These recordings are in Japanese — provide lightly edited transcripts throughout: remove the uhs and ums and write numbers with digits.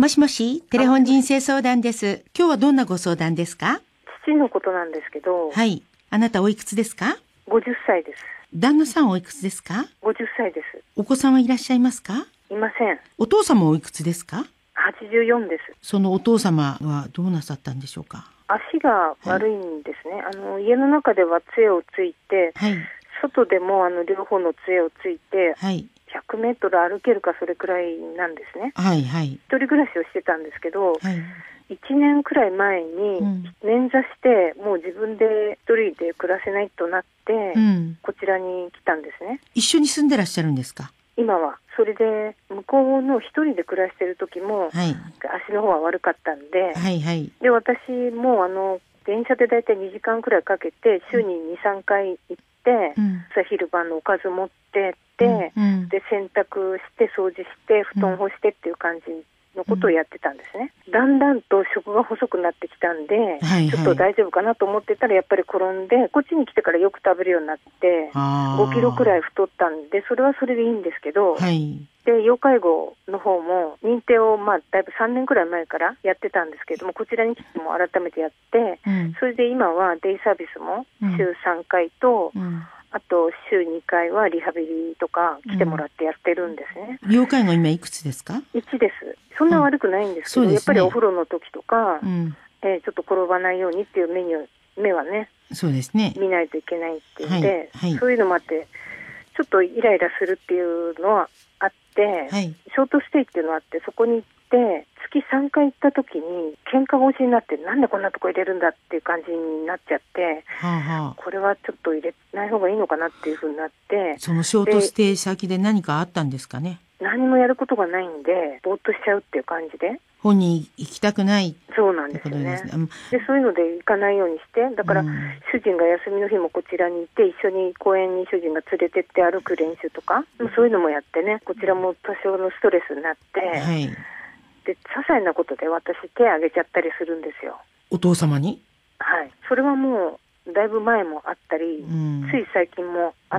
もしもし、テレフォン人生相談です。今日はどんなご相談ですか？ 父のことなんですけど。 はい。あなたおいくつですか ？50歳です。 旦那さんおいくつですか ？50歳です。 お子さんはいらっしゃいますか？ いません。 お父様おいくつですか ？84です。 そのお父様はどうなさったんでしょうか？ 足が悪いんですね。家の中では杖をついて、 はい。 外でも両方の杖をついて、 はい。 100メートル歩けるかそれくらいなんですね。 はいはい。 一人暮らしをしてたんですけど、 はい。 1年くらい前に捻挫して、もう自分で一人で暮らせないとなって、こちらに来たんですね。 一緒に住んでらっしゃるんですか？ 今は。それで向こうの一人で暮らしてる時も、 はい、 足の方は悪かったんで、 はいはい、 で私も電車でだいたい2時間くらいかけて週に 2,3 回行って、朝昼晩のおかず持ってって、で洗濯して掃除して布団干してっていう感じのことをやってたんですね。だんだんと食が細くなってきたんで、ちょっと大丈夫かなと思ってたらやっぱり転んで、こっちに来てからよく食べるようになって5キロくらい太ったんで、それはそれでいいんですけど、 はい、 で要介護の方も認定をだいぶ3年くらい前からやってたんですけども、こちらに来ても改めてやって、それで今はデイサービスも週3回と、あと週2回はリハビリとか来てもらってやってるんですね。 要介護今いくつですか ？1です。そんな悪くないんですけど、やっぱりお風呂の時とか、ちょっと転ばないようにっていう目はね、 そうですね、 見ないといけないっていうんで、そういうのもあってちょっとイライラするっていうのはあって、ショートステイっていうのがあって、そこに行って月3回行った時に喧嘩腰になって、なんでこんなとこ入れるんだっていう感じになっちゃって、これはちょっと入れない方がいいのかなっていう風になって。 そのショートステイ先で何かあったんですかね？ 何もやることがないんでぼーっとしちゃうっていう感じで、 本人行きたくない。 そうなんですよね。でそういうので行かないようにして、だから、主人が休みの日もこちらにいて、一緒に公園に主人が連れてって歩く練習とか、そういうのもやってね、こちらも多少のストレスになって、で些細なことで私手を挙げちゃったりするんですよ。 お父様に？ はい。それはもうだいぶ前もあったり、つい最近もあって、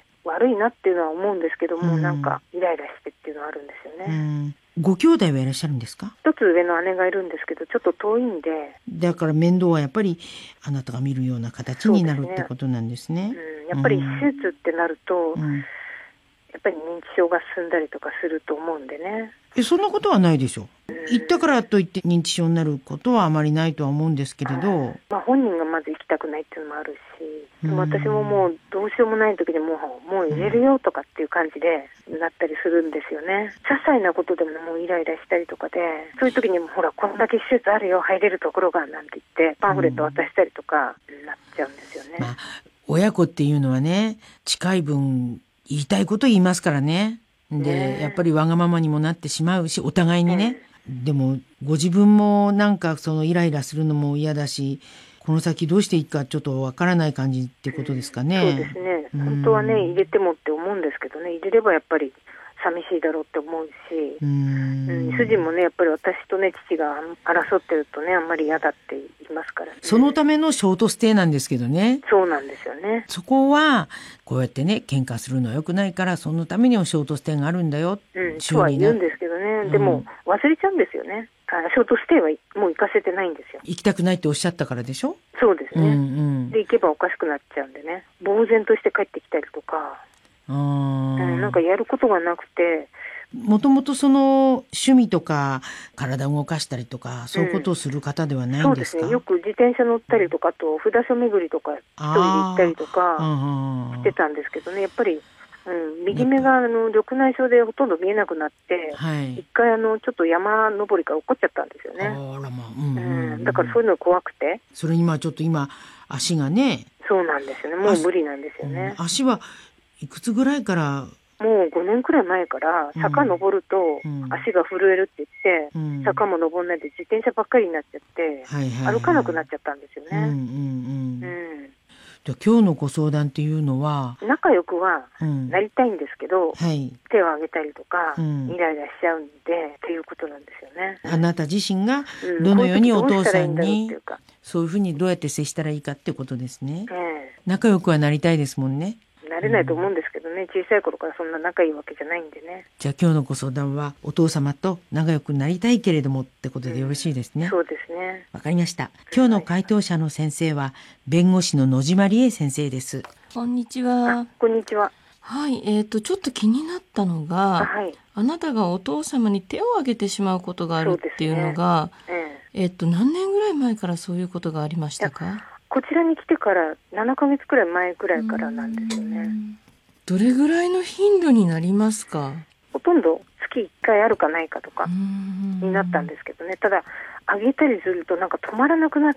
悪いなっていうのは思うんですけども、なんかイライラしてっていうのはあるんですよね。 ご兄弟はいらっしゃるんですか？ 一つ上の姉がいるんですけど、ちょっと遠いんで、 だから面倒はやっぱりあなたが見るような形になるってことなんですね。 やっぱり手術ってなると、やっぱり認知症が進んだりとかすると思うんでね。 そんなことはないでしょう。行ったからといって認知症になることはあまりないとは思うんですけれど、 本人がまず行きたくないっていうのもあるし、でも私ももうどうしようもない時でもう入れるよとかっていう感じでなったりするんですよね。些細なことでももうイライラしたりとかで、そういう時にもほらこんだけ施設あるよ、入れるところがなんて言ってパンフレット渡したりとかなっちゃうんですよね。 親子っていうのはね、近い分言いたいこと言いますからね。で、やっぱりわがままにもなってしまうし、お互いにね。でもご自分もなんかそのイライラするのも嫌だし、この先どうしていいかちょっとわからない感じってことですかね。 そうですね。本当はね、入れてもって思うんですけどね、入れればやっぱり寂しいだろうって思うし、主人もね、やっぱり私とね、父が争ってるとね、あんまり嫌だって言いますからね。 そのためのショートステイなんですけどね。 そうなんですよね。そこはこうやってね、喧嘩するのは良くないから、そのためにはショートステイがあるんだよ。 とは言うんですけどね、でも忘れちゃうんですよね。ショートステイはもう行かせてないんですよ。 行きたくないっておっしゃったからでしょ？ そうですね。で行けばおかしくなっちゃうんでね、呆然として帰ってきたりとか、なんかやることがなくて。 もともとその趣味とか体を動かしたりとか、そういうことをする方ではないんですか？ そうですね。よく自転車乗ったりとか、あと札所巡りとか一人で行ったりとかしてたんですけどね、やっぱり、右目が緑内障でほとんど見えなくなって、一回ちょっと山登りから落っこっちゃったんですよね。だからそういうの怖くて。 それにちょっと今足がね。 そうなんですよね。もう無理なんですよね。 足はいくつぐらいから？ もう5年くらい前から坂登ると足が震えるって言って、坂も登んないで自転車ばっかりになっちゃって、歩かなくなっちゃったんですよね。 今日のご相談っていうのは、 仲良くはなりたいんですけど、手を挙げたりとかイライラしちゃうんでっていうことなんですよね。 あなた自身がどのようにお父さんにそういうふうにどうやって接したらいいかってことですね。仲良くはなりたいですもんね。 なれないと思うんですけどね。 ね。小さい頃からそんな仲いいわけじゃないんでね。 じゃあ今日のご相談はお父様と仲良くなりたいけれどもってことでよろしいですね。 そうですね。 わかりました。今日の回答者の先生は弁護士の野島理恵先生です。 こんにちは。 こんにちは。 はい、ちょっと気になったのが、 はい、 あなたがお父様に手を挙げてしまうことがあるっていうのが、何年ぐらい前からそういうことがありましたか？ こちらに来てから7ヶ月くらい前くらいからなんですよね。 どれぐらいの頻度になりますか？ ほとんど月1回あるかないかとかになったんですけどね。ただあげたりするとなんか止まらなくなって、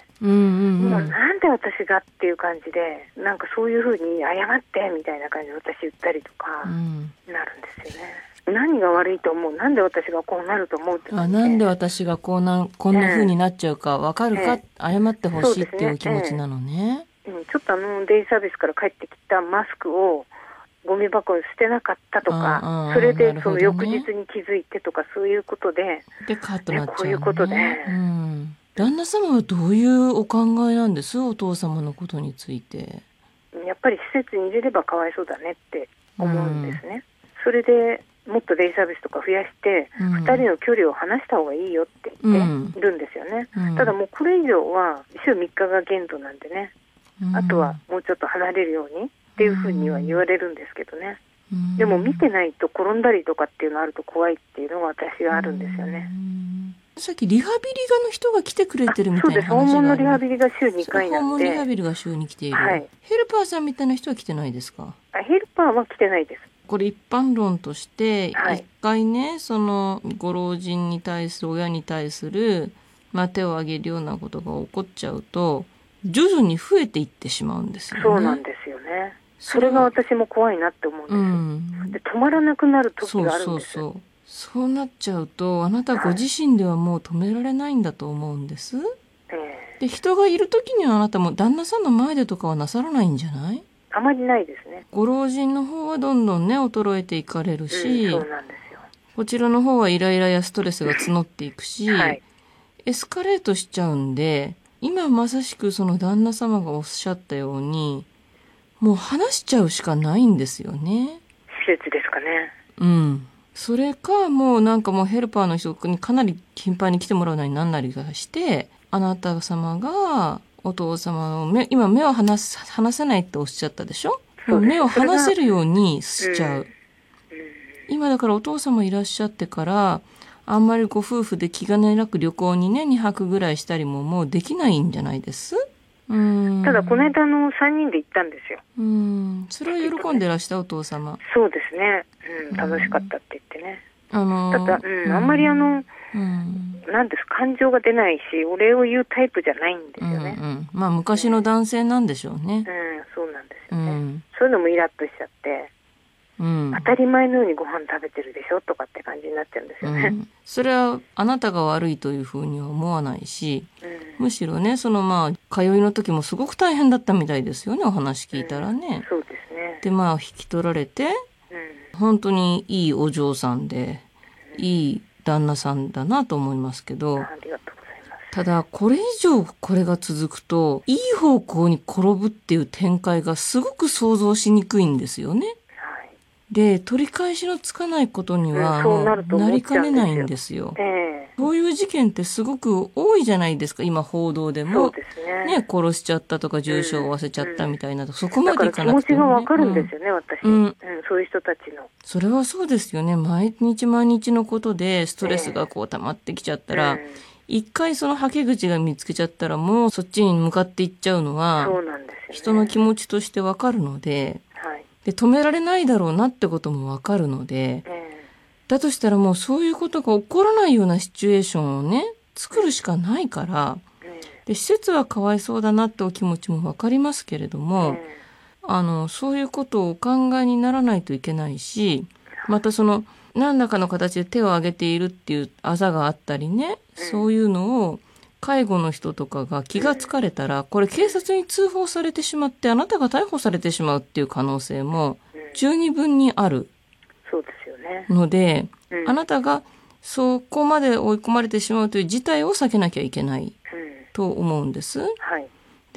もうなんで私がっていう感じで、なんかそういうふうに謝ってみたいな感じで私言ったりとかなるんですよね。何が悪いと思う、なんで私がこうなると思うってなんで私がこんな風になっちゃうか分かるか、謝ってほしいっていう気持ちなのね。 ちょっとデイサービスから帰ってきたマスクをゴミ箱に捨てなかったとか、それでその翌日に気づいてとか、そういうことでカッとなっちゃうね。 こういうことで、 旦那様はどういうお考えなんです？お父様のことについて。 やっぱり施設に入れればかわいそうだねって思うんですね。それでもっとデイサービスとか増やして、2人の距離を離した方がいいよって言っているんですよね。ただもうこれ以上は週3日が限度なんでね、あとはもうちょっと離れるようにっていうふうには言われるんですけどね。でも見てないと転んだりとかっていうのあると怖いっていうのが私はあるんですよね。 さっきリハビリガの人が来てくれてるみたいな話がある。 そうです。訪問のリハビリが週2回なんで。訪問リハビリが週に来ている、ヘルパーさんみたいな人は来てないですか？ ヘルパーは来てないです。 これ一般論として一回ね、そのご老人に対する親に対する、手を挙げるようなことが起こっちゃうと徐々に増えていってしまうんですよね。 そうなんですよね。それが私も怖いなって思うんです。で止まらなくなる時があるんです。 そうなっちゃうとあなたご自身ではもう止められないんだと思うんです。で人がいる時にはあなたも旦那さんの前でとかはなさらないんじゃない？ あまりないですね。 ご老人の方はどんどんね衰えていかれるし、 そうなんですよ。 こちらの方はイライラやストレスが募っていくし、エスカレートしちゃうんで、今まさしくその旦那様がおっしゃったようにもう話しちゃうしかないんですよね。 施設ですかね。 それかもうヘルパーの人にかなり頻繁に来てもらうなりなんなりがして、あなた様がお父様を今目を離せないっておっしゃったでしょ。目を離せるようにしちゃう。今だからお父様いらっしゃってからあんまりご夫婦で気兼ねなく旅行にね2泊ぐらいしたりももうできないんじゃないです？ ただこの間3人で行ったんですよ。 それは喜んでらしたお父様。 そうですね。楽しかったって言ってね。ただ、あんまりなんです感情が出ないし、お礼を言うタイプじゃないんですよね。 昔の男性なんでしょうね。 そうなんですよね。そういうのもイラッとしちゃって、当たり前のようにご飯食べてるでしょとかって感じになっちゃうんですよね。 それはあなたが悪いというふうには思わないし、むしろね通いの時もすごく大変だったみたいですよね、お話聞いたらね。 そうですね。 で引き取られて、本当にいいお嬢さんで、いい旦那さんだなと思いますけど、 ありがとうございます。 ただこれ以上これが続くといい方向に転ぶっていう展開がすごく想像しにくいんですよね。で取り返しのつかないことにはなりかねないんですよ。そういう事件ってすごく多いじゃないですか、今報道でも。そうですね。殺しちゃったとか重傷を負わせちゃったみたいな、そこまでいかなくても、ね。 だから気持ちがわかるんですよね、私、そういう人たちの。 それはそうですよね。毎日毎日のことでストレスが溜まってきちゃったら、一回そのはけ口が見つけちゃったらもうそっちに向かっていっちゃうのは、 そうなんですよね。 人の気持ちとしてわかるので、で止められないだろうなってこともわかるので、だとしたらもうそういうことが起こらないようなシチュエーションをね作るしかないから、で施設はかわいそうだなってお気持ちもわかりますけれども、そういうことをお考えにならないといけないし、また何らかの形で手を挙げているっていうあざがあったりね、そういうのを介護の人とかが気がつかれたら、これ警察に通報されてしまってあなたが逮捕されてしまうっていう可能性も十二分にあるので、あなたがそこまで追い込まれてしまうという事態を避けなきゃいけないと思うんです。で、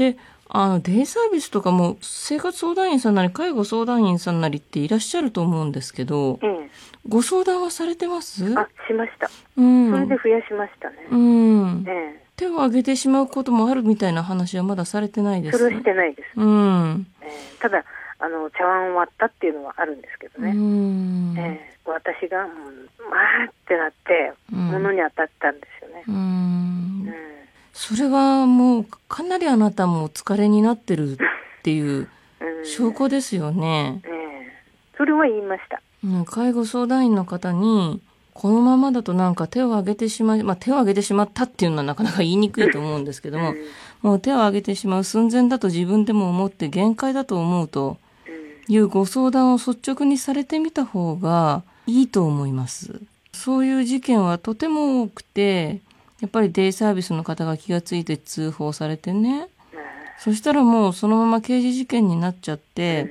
デイサービスとかも生活相談員さんなり介護相談員さんなりっていらっしゃると思うんですけど、ご相談はされてます？ しました。それで増やしましたね。 手を挙げてしまうこともあるみたいな話はまだされてないです。 それはしてないです。ただ茶碗を割ったっていうのはあるんですけどね。私がってなって物に当たったんですよね。 それはもうかなりあなたもお疲れになってるっていう証拠ですよね。 それは言いました。 介護相談員の方にこのままだとなんか手を挙げてしまい、手を挙げてしまったっていうのはなかなか言いにくいと思うんですけども、もう手を挙げてしまう寸前だと自分でも思って限界だと思うというご相談を率直にされてみた方がいいと思います。そういう事件はとても多くて、やっぱりデイサービスの方が気がついて通報されてね、そしたらもうそのまま刑事事件になっちゃって、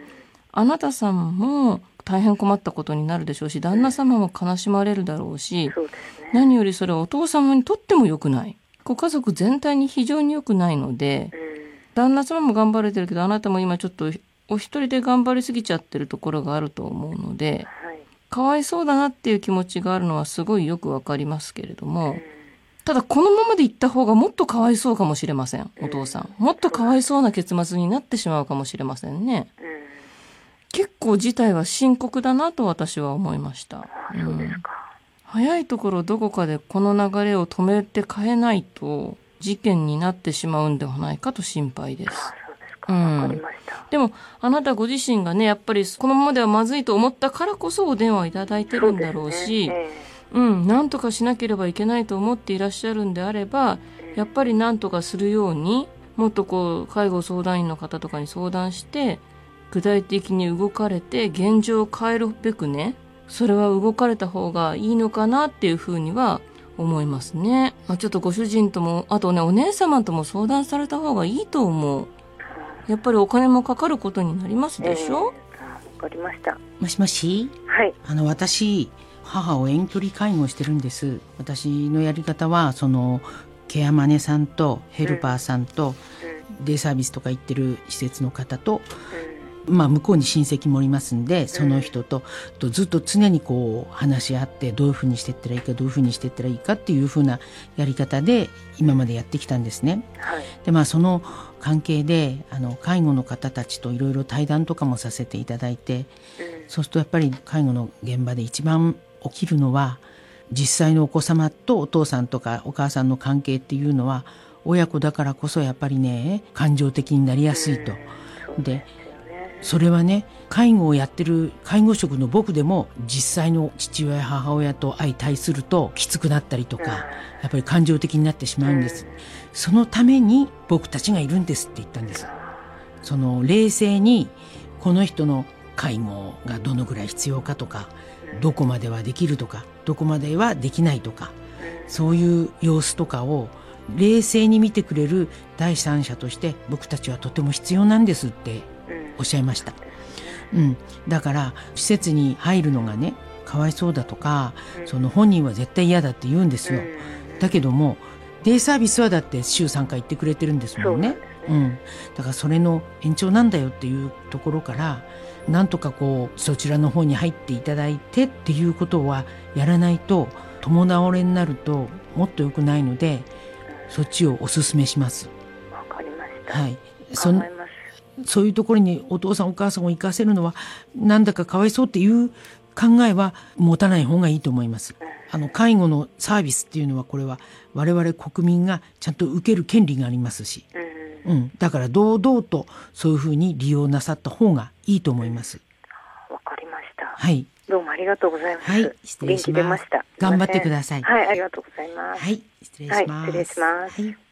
あなたさんも大変困ったことになるでしょうし、旦那様も悲しまれるだろうし、何よりそれはお父様にとっても良くない。ご家族全体に非常に良くないので、旦那様も頑張れてるけど、あなたも今ちょっとお一人で頑張りすぎちゃってるところがあると思うので、かわいそうだなっていう気持ちがあるのはすごいよくわかりますけれども、ただこのままでいった方がもっとかわいそうかもしれません。お父さんもっとかわいそうな結末になってしまうかもしれませんね。結構事態は深刻だなと私は思いました。 そうですか。 早いところどこかでこの流れを止めて変えないと事件になってしまうんではないかと心配です。 そうですか。わかりました。 でもあなたご自身がね、やっぱりこのままではまずいと思ったからこそお電話をいただいてるんだろうし、なんとかしなければいけないと思っていらっしゃるんであれば、やっぱりなんとかするように、もっと介護相談員の方とかに相談して具体的に動かれて現状を変えるべくね、それは動かれた方がいいのかなっていうふうには思いますね。ちょっとご主人とも、あとね、お姉様とも相談された方がいいと思う。やっぱりお金もかかることになりますでしょ。 わかりました。 もしもし。 はい。 私母を遠距離介護してるんです。私のやり方はケアマネさんとヘルパーさんと、デイサービスとか行ってる施設の方と、向こうに親戚もいますんで、その人とずっと常に話し合って、どういうふうにしていったらいいか、どういうふうにしていったらいいかっていうふうなやり方で今までやってきたんですね。でその関係で介護の方たちといろいろ対談とかもさせていただいて、そうするとやっぱり介護の現場で一番起きるのは、実際のお子様とお父さんとかお母さんの関係っていうのは、親子だからこそやっぱりね、感情的になりやすいと。でそれはね、介護をやってる介護職の僕でも実際の父親母親と相対するときつくなったりとか、やっぱり感情的になってしまうんです。そのために僕たちがいるんですって言ったんです。冷静にこの人の介護がどのぐらい必要かとか、どこまではできるとか、どこまではできないとか、そういう様子とかを冷静に見てくれる第三者として僕たちはとても必要なんですっておっしゃいました。だから施設に入るのがね、かわいそうだとか、本人は絶対嫌だって言うんですよ。だけどもデイサービスはだって週3回行ってくれてるんですもんね。だからそれの延長なんだよっていうところから、なんとかそちらの方に入っていただいてっていうことはやらないと、共倒れになるともっと良くないので、そっちをお勧めします。 わかりました。 はい。そういうところにお父さんお母さんを行かせるのはなんだかかわいそうっていう考えは持たない方がいいと思います。介護のサービスっていうのは、これは我々国民がちゃんと受ける権利がありますし、だから堂々とそういうふうに利用なさった方がいいと思います。 わかりました。 はい。 どうもありがとうございます。 はい、失礼します。 元気出ました。 頑張ってください。 はい、ありがとうございます。 はい、失礼します。 はい、失礼します。 はい。